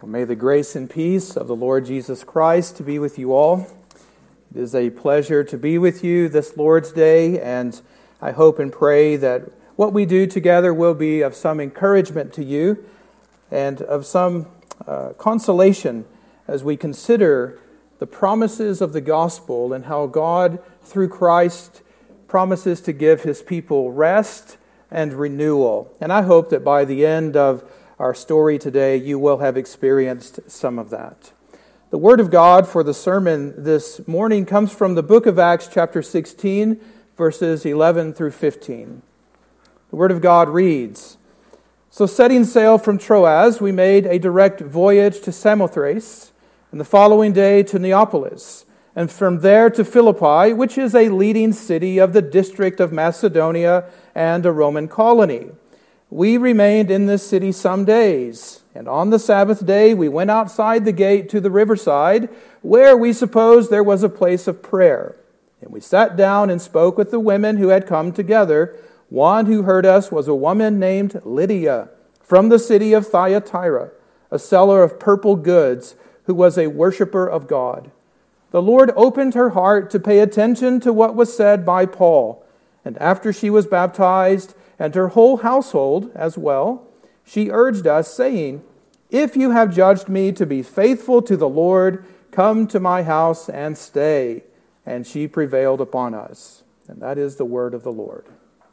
May the grace and peace of the Lord Jesus Christ be with you all. It is a pleasure to be with you this Lord's Day, and I hope and pray that what we do together will be of some encouragement to you and of some consolation as we consider the promises of the gospel and how God, through Christ, promises to give His people rest and renewal. And I hope that by the end of our story today, you will have experienced some of that. The Word of God for the sermon this morning comes from the book of Acts, chapter 16, verses 11 through 15. The Word of God reads, "So setting sail from Troas, we made a direct voyage to Samothrace, and the following day to Neapolis, and from there to Philippi, which is a leading city of the district of Macedonia and a Roman colony. We remained in this city some days, and on the Sabbath day we went outside the gate to the riverside, where we supposed there was a place of prayer. And we sat down and spoke with the women who had come together. One who heard us was a woman named Lydia, from the city of Thyatira, a seller of purple goods, who was a worshiper of God. The Lord opened her heart to pay attention to what was said by Paul, and after she was baptized, and her whole household as well, she urged us, saying, 'If you have judged me to be faithful to the Lord, come to my house and stay.' And she prevailed upon us." And that is the word of the Lord.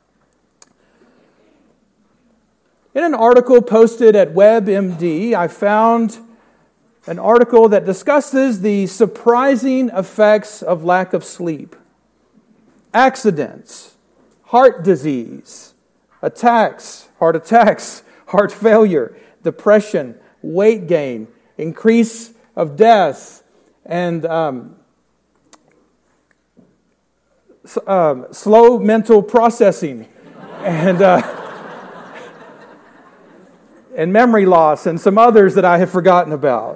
In an article posted at WebMD, I found an article that discusses the surprising effects of lack of sleep. Accidents, heart disease, heart attacks, heart failure, depression, weight gain, increase of death, and slow mental processing, and memory loss, and some others that I have forgotten about.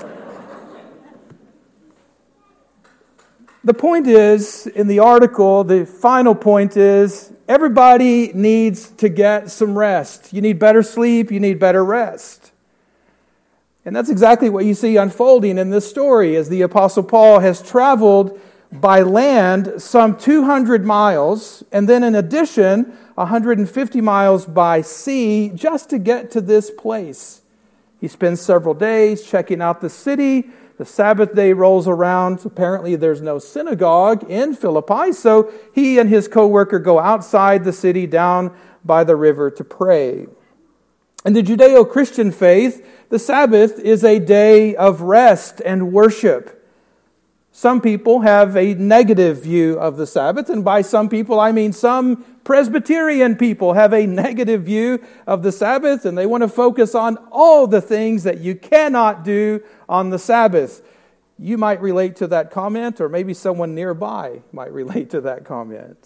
The point is, in the article, the final point is, everybody needs to get some rest. You need better sleep, you need better rest. And that's exactly what you see unfolding in this story, as the Apostle Paul has traveled by land some 200 miles, and then in addition, 150 miles by sea, just to get to this place. He spends several days checking out the city. The Sabbath day rolls around. Apparently there's no synagogue in Philippi, so he and his co-worker go outside the city down by the river to pray. In the Judeo-Christian faith, the Sabbath is a day of rest and worship. Some people have a negative view of the Sabbath, and by some people I mean some Presbyterian people have a negative view of the Sabbath, and they want to focus on all the things that you cannot do on the Sabbath. You might relate to that comment, or maybe someone nearby might relate to that comment.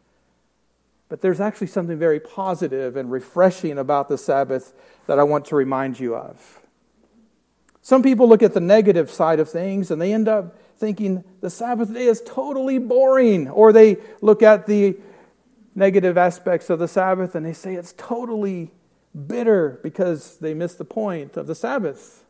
But there's actually something very positive and refreshing about the Sabbath that I want to remind you of. Some people look at the negative side of things, and they end up thinking the Sabbath day is totally boring, or they look at the negative aspects of the Sabbath and they say it's totally bitter because they miss the point of the Sabbath.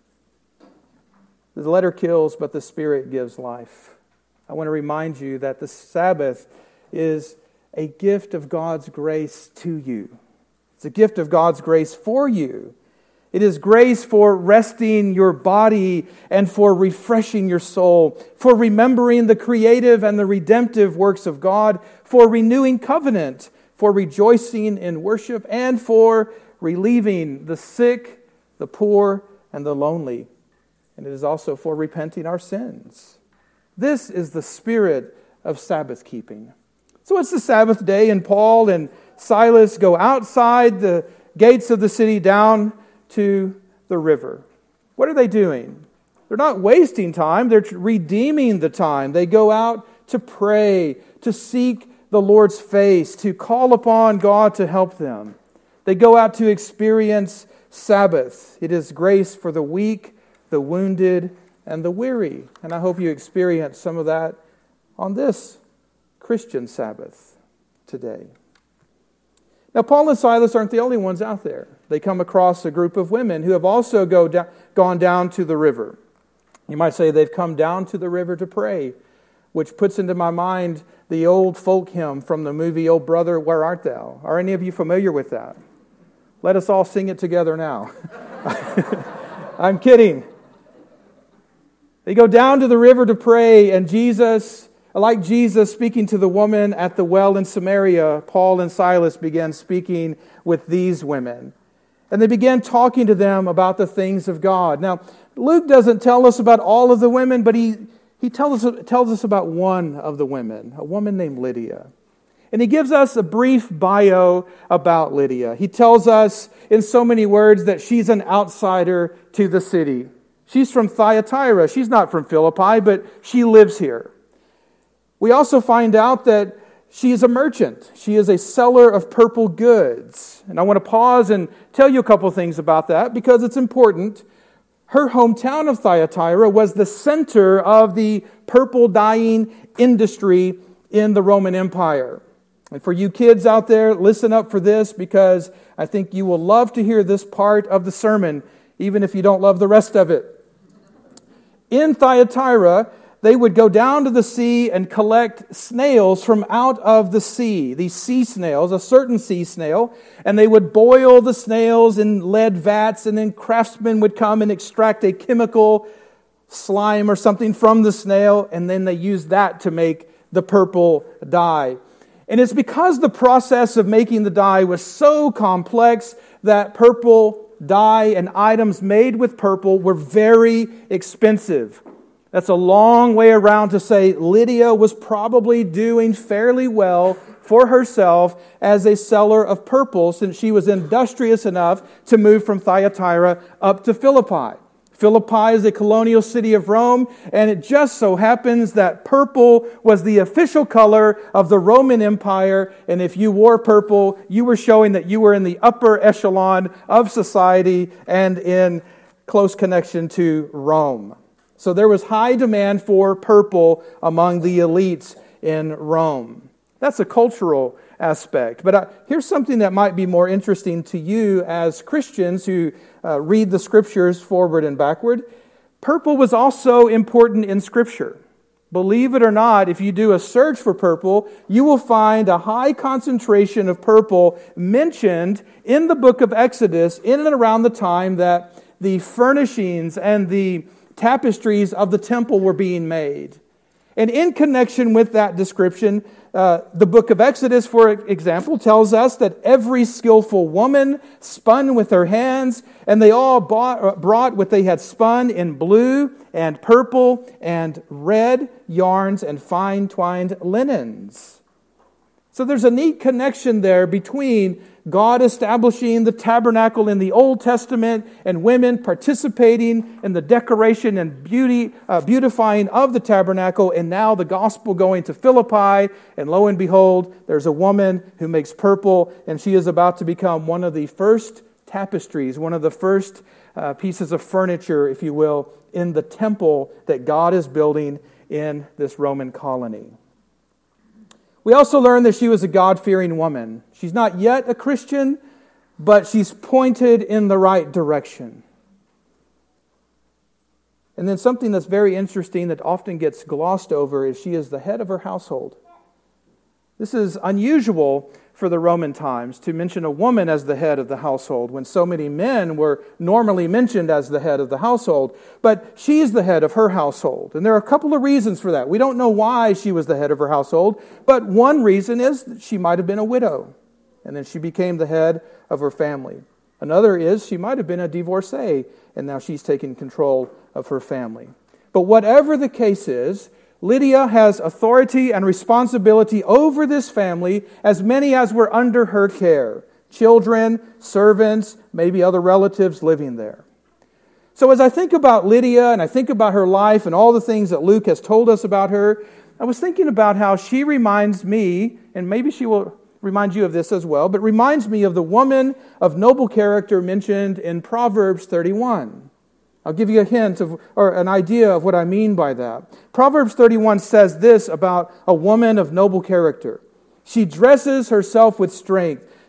The letter kills, but the Spirit gives life. I want to remind you that the Sabbath is a gift of God's grace to you. It's a gift of God's grace for you. It is grace for resting your body and for refreshing your soul, for remembering the creative and the redemptive works of God, for renewing covenant, for rejoicing in worship, and for relieving the sick, the poor, and the lonely. And it is also for repenting our sins. This is the spirit of Sabbath keeping. So it's the Sabbath day, and Paul and Silas go outside the gates of the city down to the river. What are they doing? They're not wasting time. They're redeeming the time. They go out to pray, to seek the Lord's face, to call upon God to help them. They go out to experience Sabbath. It is grace for the weak, the wounded, and the weary. And I hope you experience some of that on this Christian Sabbath today. Now, Paul and Silas aren't the only ones out there. They come across a group of women who have also gone down to the river. You might say they've come down to the river to pray, which puts into my mind the old folk hymn from the movie "Oh Brother, Where Art Thou?" Are any of you familiar with that? Let us all sing it together now. I'm kidding. They go down to the river to pray, and Jesus, like Jesus speaking to the woman at the well in Samaria, Paul and Silas began speaking with these women. And they began talking to them about the things of God. Now, Luke doesn't tell us about all of the women, but he tells us about one of the women, a woman named Lydia. And he gives us a brief bio about Lydia. He tells us in so many words that she's an outsider to the city. She's from Thyatira. She's not from Philippi, but she lives here. We also find out that she is a merchant. She is a seller of purple goods. And I want to pause and tell you a couple things about that because it's important. Her hometown of Thyatira was the center of the purple dyeing industry in the Roman Empire. And for you kids out there, listen up for this because I think you will love to hear this part of the sermon, even if you don't love the rest of it. In Thyatira, they would go down to the sea and collect snails from out of the sea, these sea snails, a certain sea snail, and they would boil the snails in lead vats, and then craftsmen would come and extract a chemical slime or something from the snail, and then they used that to make the purple dye. And it's because the process of making the dye was so complex that purple dye and items made with purple were very expensive. That's a long way around to say Lydia was probably doing fairly well for herself as a seller of purple since she was industrious enough to move from Thyatira up to Philippi. Philippi is a colonial city of Rome, and it just so happens that purple was the official color of the Roman Empire, and if you wore purple, you were showing that you were in the upper echelon of society and in close connection to Rome. So there was high demand for purple among the elites in Rome. That's a cultural aspect. But here's something that might be more interesting to you as Christians who read the Scriptures forward and backward. Purple was also important in Scripture. Believe it or not, if you do a search for purple, you will find a high concentration of purple mentioned in the book of Exodus in and around the time that the furnishings and the tapestries of the temple were being made. And in connection with that description, the book of Exodus, for example, tells us that every skillful woman spun with her hands, and they all brought what they had spun in blue and purple and red yarns and fine twined linens. So there's a neat connection there between God establishing the tabernacle in the Old Testament and women participating in the decoration and beautifying of the tabernacle, and now the gospel going to Philippi, and lo and behold, there's a woman who makes purple, and she is about to become one of the first tapestries, one of the first pieces of furniture, if you will, in the temple that God is building in this Roman colony. We also learn that she was a God-fearing woman. She's not yet a Christian, but she's pointed in the right direction. And then something that's very interesting that often gets glossed over is she is the head of her household. This is unusual for the Roman times to mention a woman as the head of the household when so many men were normally mentioned as the head of the household. But she's the head of her household. And there are a couple of reasons for that. We don't know why she was the head of her household, but one reason is that she might have been a widow, and then she became the head of her family. Another is she might have been a divorcee, and now she's taking control of her family. But whatever the case is, Lydia has authority and responsibility over this family, as many as were under her care. Children, servants, maybe other relatives living there. So as I think about Lydia and I think about her life and all the things that Luke has told us about her, I was thinking about how she reminds me, and maybe she will remind you of this as well, but reminds me of the woman of noble character mentioned in Proverbs 31. I'll give you a hint of, or an idea of what I mean by that. Proverbs 31 says this about a woman of noble character. She dresses herself with strength.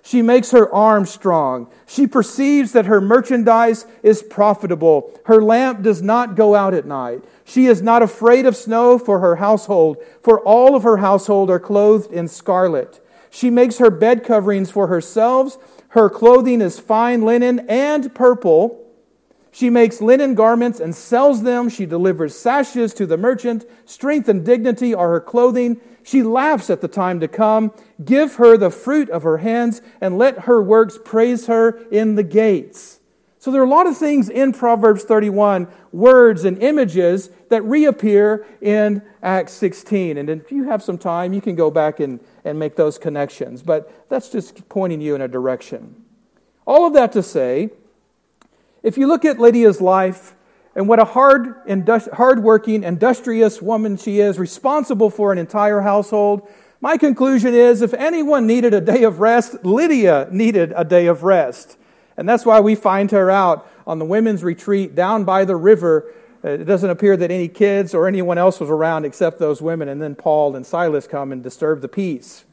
She makes her arm strong. She perceives that her merchandise is profitable. Her lamp does not go out at night. She is not afraid of snow for her household, for all of her household are clothed in scarlet. She makes her bed coverings for herself. Her clothing is fine linen and purple. She makes linen garments and sells them. She delivers sashes to the merchant. Strength and dignity are her clothing. She laughs at the time to come. Give her the fruit of her hands, and let her works praise her in the gates. So there are a lot of things in Proverbs 31, words and images that reappear in Acts 16. And if you have some time, you can go back and make those connections. But that's just pointing you in a direction. All of that to say, if you look at Lydia's life and what a hard-working, industrious woman she is, responsible for an entire household, my conclusion is if anyone needed a day of rest, Lydia needed a day of rest. And that's why we find her out on the women's retreat down by the river. It doesn't appear that any kids or anyone else was around except those women, and then Paul and Silas come and disturb the peace.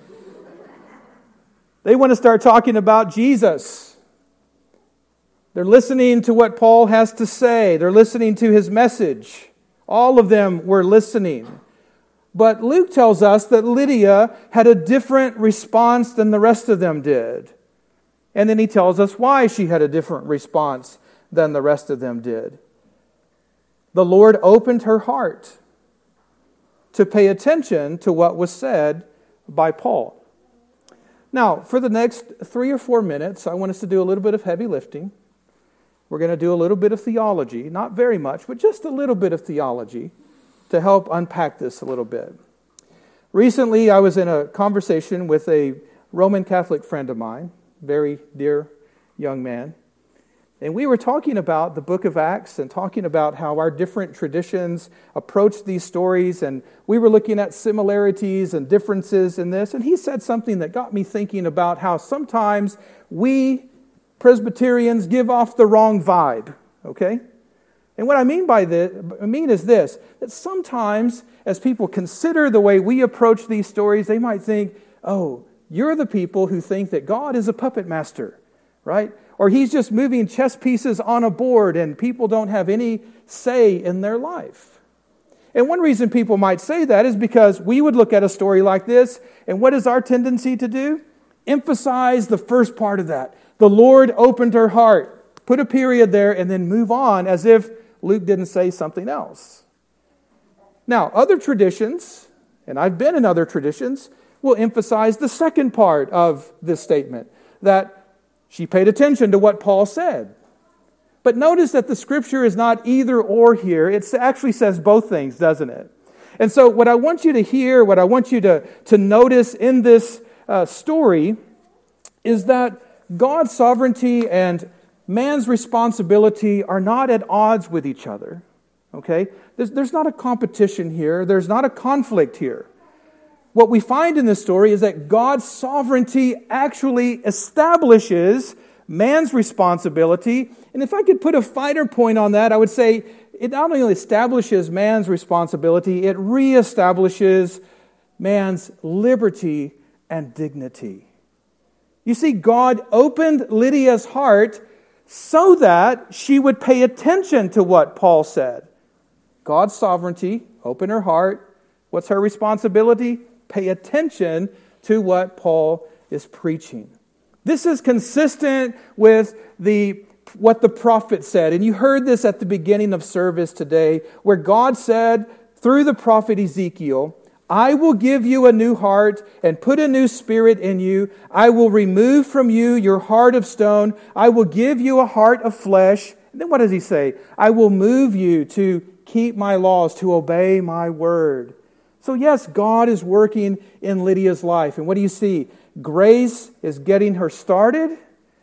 They want to start talking about Jesus. They're listening to what Paul has to say. They're listening to his message. All of them were listening. But Luke tells us that Lydia had a different response than the rest of them did. And then he tells us why she had a different response than the rest of them did. The Lord opened her heart to pay attention to what was said by Paul. Now, for the next 3 or 4 minutes, I want us to do a little bit of heavy lifting. We're going to do a little bit of theology, not very much, but just a little bit of theology to help unpack this a little bit. Recently, I was in a conversation with a Roman Catholic friend of mine, very dear young man, and we were talking about the book of Acts and talking about how our different traditions approach these stories, and we were looking at similarities and differences in this, and he said something that got me thinking about how sometimes we Presbyterians give off the wrong vibe, okay? And what I mean is this, that sometimes as people consider the way we approach these stories, they might think, oh, you're the people who think that God is a puppet master, right? Or he's just moving chess pieces on a board and people don't have any say in their life. And one reason people might say that is because we would look at a story like this, and what is our tendency to do? Emphasize the first part of that. The Lord opened her heart. Put a period there and then move on as if Luke didn't say something else. Now, other traditions, and I've been in other traditions, will emphasize the second part of this statement, that she paid attention to what Paul said. But notice that the scripture is not either or here. It actually says both things, doesn't it? And so what I want you to hear, what I want you to notice in this story is that God's sovereignty and man's responsibility are not at odds with each other. Okay? There's not a competition here. There's not a conflict here. What we find in this story is that God's sovereignty actually establishes man's responsibility. And if I could put a finer point on that, I would say it not only establishes man's responsibility, it reestablishes man's liberty and dignity. You see, God opened Lydia's heart so that she would pay attention to what Paul said. God's sovereignty, open her heart. What's her responsibility? Pay attention to what Paul is preaching. This is consistent with what the prophet said. And you heard this at the beginning of service today, where God said through the prophet Ezekiel, I will give you a new heart and put a new spirit in you. I will remove from you your heart of stone. I will give you a heart of flesh. And then what does he say? I will move you to keep my laws, to obey my word. So yes, God is working in Lydia's life. And what do you see? Grace is getting her started.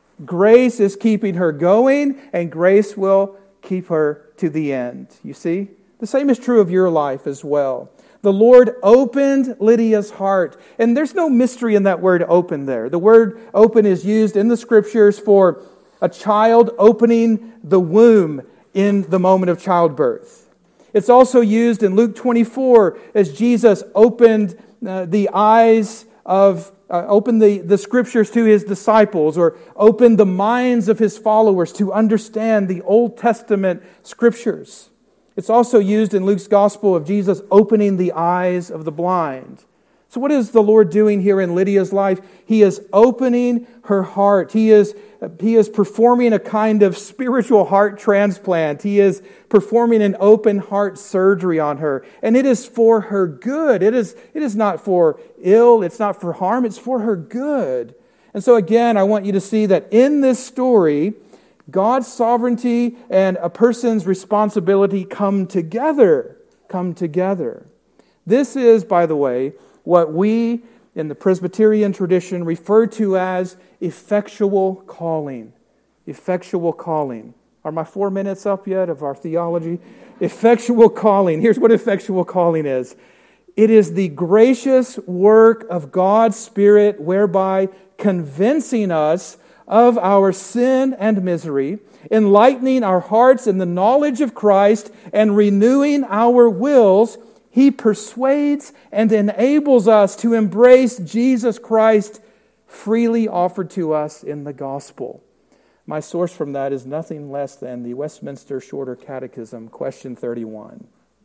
Grace is keeping her going. And grace will keep her to the end. You see? The same is true of your life as well. The Lord opened Lydia's heart. And there's no mystery in that word open there. The word open is used in the scriptures for a child opening the womb in the moment of childbirth. It's also used in Luke 24 as Jesus opened the eyes opened the scriptures to his disciples, or opened the minds of his followers to understand the Old Testament scriptures. It's also used in Luke's gospel of Jesus opening the eyes of the blind. So what is the Lord doing here in Lydia's life? He is opening her heart. He is performing a kind of spiritual heart transplant. He is performing an open heart surgery on her. And it is for her good. It is not for ill. It's not for harm. It's for her good. And so again, I want you to see that in this story, God's sovereignty and a person's responsibility come together. Come together. This is, by the way, what we in the Presbyterian tradition refer to as effectual calling. Effectual calling. Are my 4 minutes up yet of our theology? Effectual calling. Here's what effectual calling is. It is the gracious work of God's Spirit whereby convincing us of our sin and misery, enlightening our hearts in the knowledge of Christ, and renewing our wills, He persuades and enables us to embrace Jesus Christ freely offered to us in the gospel. My source from that is nothing less than the Westminster Shorter Catechism, question 31.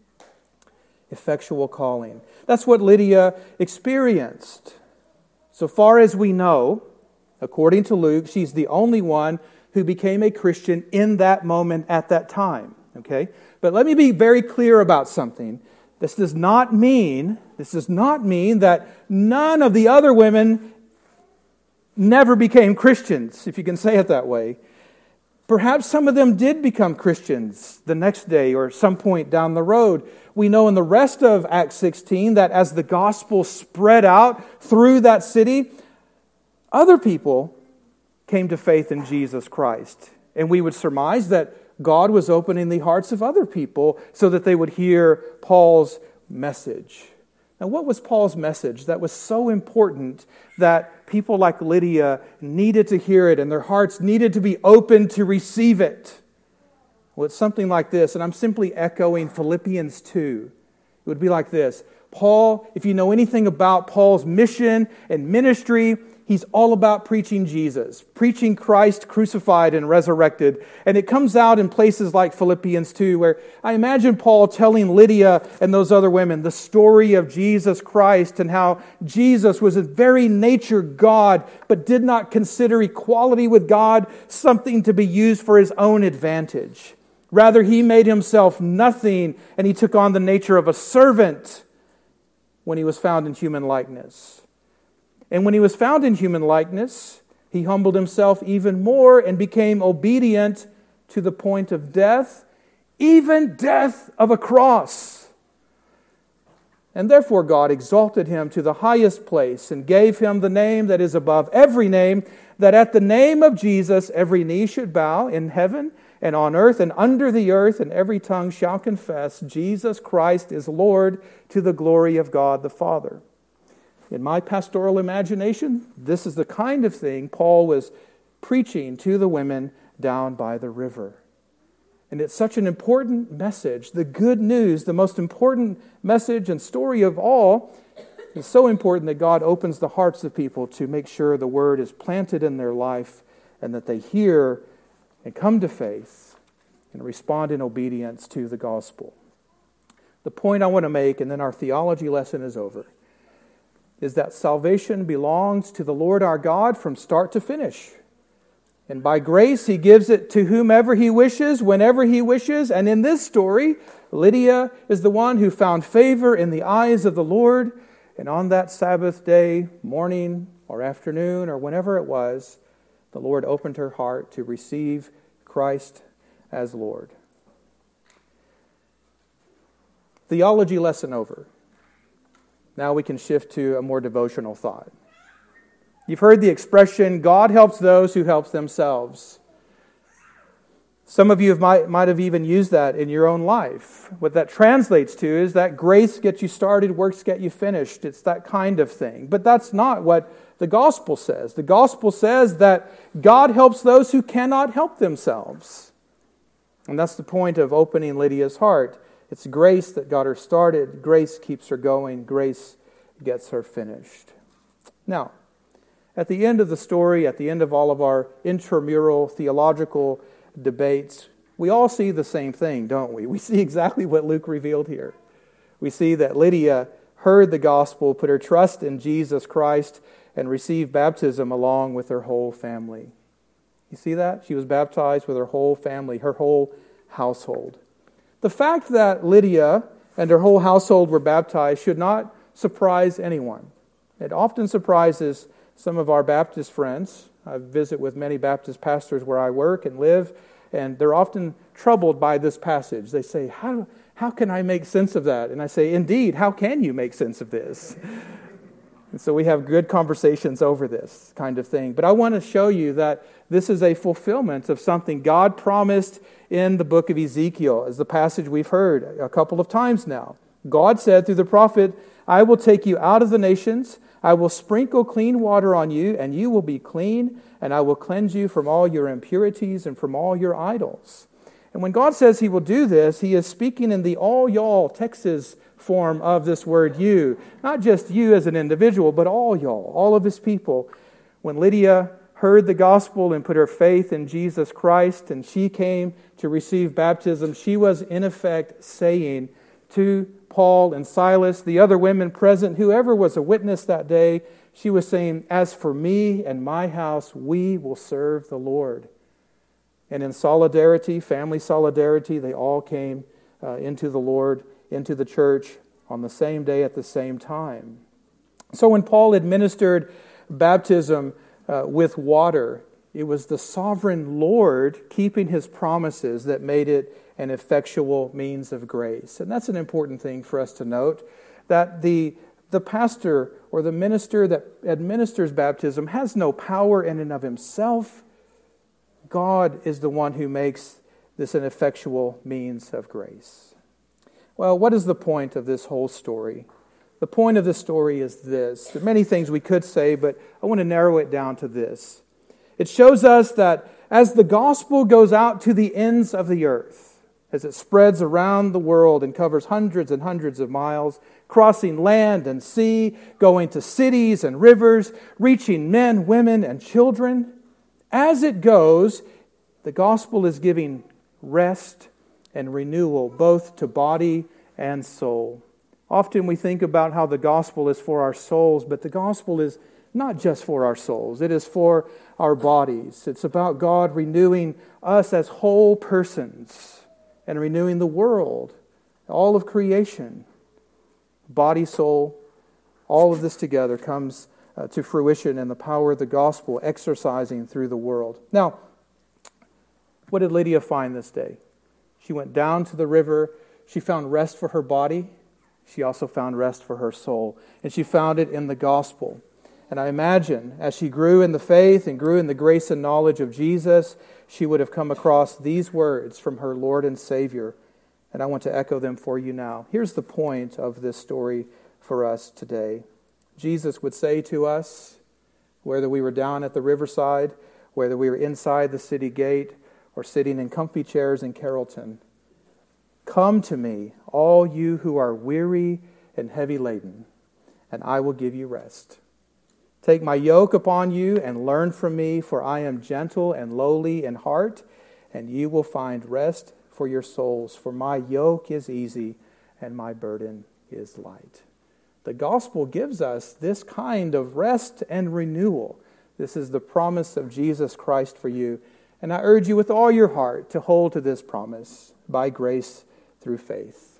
Effectual calling. That's what Lydia experienced. So far as we know, according to Luke, she's the only one who became a Christian in that moment at that time. Okay? But let me be very clear about something. This does not mean that none of the other women never became Christians, if you can say it that way. Perhaps some of them did become Christians the next day or some point down the road. We know in the rest of Acts 16 that as the gospel spread out through that city, other people came to faith in Jesus Christ. And we would surmise that God was opening the hearts of other people so that they would hear Paul's message. Now, what was Paul's message that was so important that people like Lydia needed to hear it and their hearts needed to be open to receive it? Well, it's something like this, and I'm simply echoing Philippians 2. It would be like this. Paul, if you know anything about Paul's mission and ministry, he's all about preaching Jesus, preaching Christ crucified and resurrected. And it comes out in places like Philippians 2, where I imagine Paul telling Lydia and those other women the story of Jesus Christ and how Jesus was in very nature God, but did not consider equality with God something to be used for his own advantage. Rather, he made himself nothing, and he took on the nature of a servant when he was found in human likeness. And when he was found in human likeness, he humbled himself even more and became obedient to the point of death, even death of a cross. And therefore God exalted him to the highest place and gave him the name that is above every name, that at the name of Jesus every knee should bow in heaven and on earth and under the earth, and every tongue shall confess Jesus Christ is Lord, to the glory of God the Father. In my pastoral imagination, this is the kind of thing Paul was preaching to the women down by the river. And it's such an important message. The good news, the most important message and story of all, is so important that God opens the hearts of people to make sure the word is planted in their life and that they hear and come to faith and respond in obedience to the gospel. The point I want to make, and then our theology lesson is over, is that salvation belongs to the Lord our God from start to finish. And by grace, He gives it to whomever He wishes, whenever He wishes. And in this story, Lydia is the one who found favor in the eyes of the Lord. And on that Sabbath day, morning or afternoon or whenever it was, the Lord opened her heart to receive Christ as Lord. Theology lesson over. Now we can shift to a more devotional thought. You've heard the expression, God helps those who help themselves. Some of you might have even used that in your own life. What that translates to is that grace gets you started, works get you finished. It's that kind of thing. But that's not what the gospel says. The gospel says that God helps those who cannot help themselves. And that's the point of opening Lydia's heart. It's grace that got her started. Grace keeps her going. Grace gets her finished. Now, at the end of the story, at the end of all of our intramural theological debates, we all see the same thing, don't we? We see exactly what Luke revealed here. We see that Lydia heard the gospel, put her trust in Jesus Christ, and received baptism along with her whole family. You see that? She was baptized with her whole family, her whole household. The fact that Lydia and her whole household were baptized should not surprise anyone. It often surprises some of our Baptist friends. I visit with many Baptist pastors where I work and live, and they're often troubled by this passage. They say, how can I make sense of that? And I say, indeed, how can you make sense of this? And so we have good conversations over this kind of thing. But I want to show you that this is a fulfillment of something God promised in the book of Ezekiel, as the passage we've heard a couple of times now. God said through the prophet, I will take you out of the nations, I will sprinkle clean water on you, and you will be clean, and I will cleanse you from all your impurities and from all your idols. And when God says He will do this, He is speaking in the all y'all Texas form of this word you. Not just you as an individual, but all y'all, all of His people. When Lydia heard the gospel and put her faith in Jesus Christ, and she came to receive baptism, she was in effect saying to Paul and Silas, the other women present, whoever was a witness that day, she was saying, as for me and my house, we will serve the Lord. And in solidarity, family solidarity, they all came into the Lord, into the church on the same day at the same time. So when Paul administered baptism with water, it was the sovereign Lord keeping His promises that made it an effectual means of grace. And that's an important thing for us to note, that the pastor or the minister that administers baptism has no power in and of himself. God is the one who makes this an effectual means of grace. Well, what is the point of this whole story? The point of this story is this. There are many things we could say, but I want to narrow it down to this. It shows us that as the gospel goes out to the ends of the earth, as it spreads around the world and covers hundreds and hundreds of miles, crossing land and sea, going to cities and rivers, reaching men, women, and children, as it goes, the gospel is giving rest and renewal both to body and soul. Often we think about how the gospel is for our souls, but the gospel is not just for our souls. It is for our bodies. It's about God renewing us as whole persons and renewing the world, all of creation. Body, soul, all of this together comes to fruition in the power of the gospel exercising through the world. Now, what did Lydia find this day? She went down to the river. She found rest for her body. She also found rest for her soul. And she found it in the gospel. And I imagine as she grew in the faith and grew in the grace and knowledge of Jesus, she would have come across these words from her Lord and Savior. And I want to echo them for you now. Here's the point of this story for us today. Jesus would say to us, whether we were down at the riverside, whether we were inside the city gate, or sitting in comfy chairs in Carrollton, come to me, all you who are weary and heavy laden, and I will give you rest. Take my yoke upon you and learn from me, for I am gentle and lowly in heart, and you will find rest for your souls. For my yoke is easy and my burden is light. The gospel gives us this kind of rest and renewal. This is the promise of Jesus Christ for you. And I urge you with all your heart to hold to this promise by grace through faith.